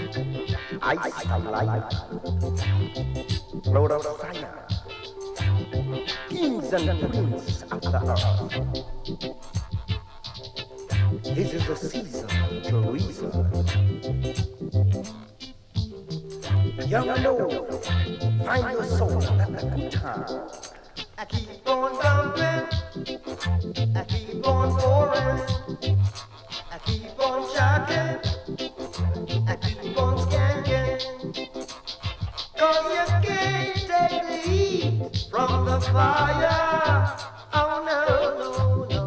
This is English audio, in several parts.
Ice of life, Lord of fire, kings and queens of the earth. This is the season to reason. Young and old, find your soul at the good time. I keep on bumping, I keep on pouring, I keep on shocking, I keep on skanking. 'Cause you can't take the heat from the fire. Oh no, no, no.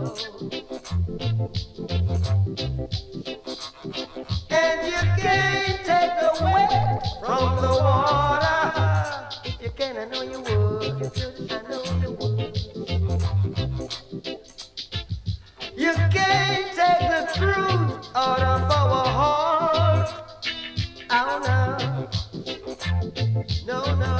And you can't take the wet from the water. If you can, I know you would. I know you would. You can't take the truth out of our heart. Oh no, no, no.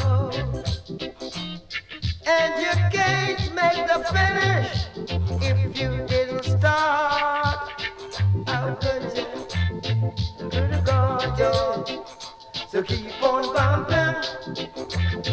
And you can't make the finish if you didn't start. How could you? Could have got you. So keep on bumping,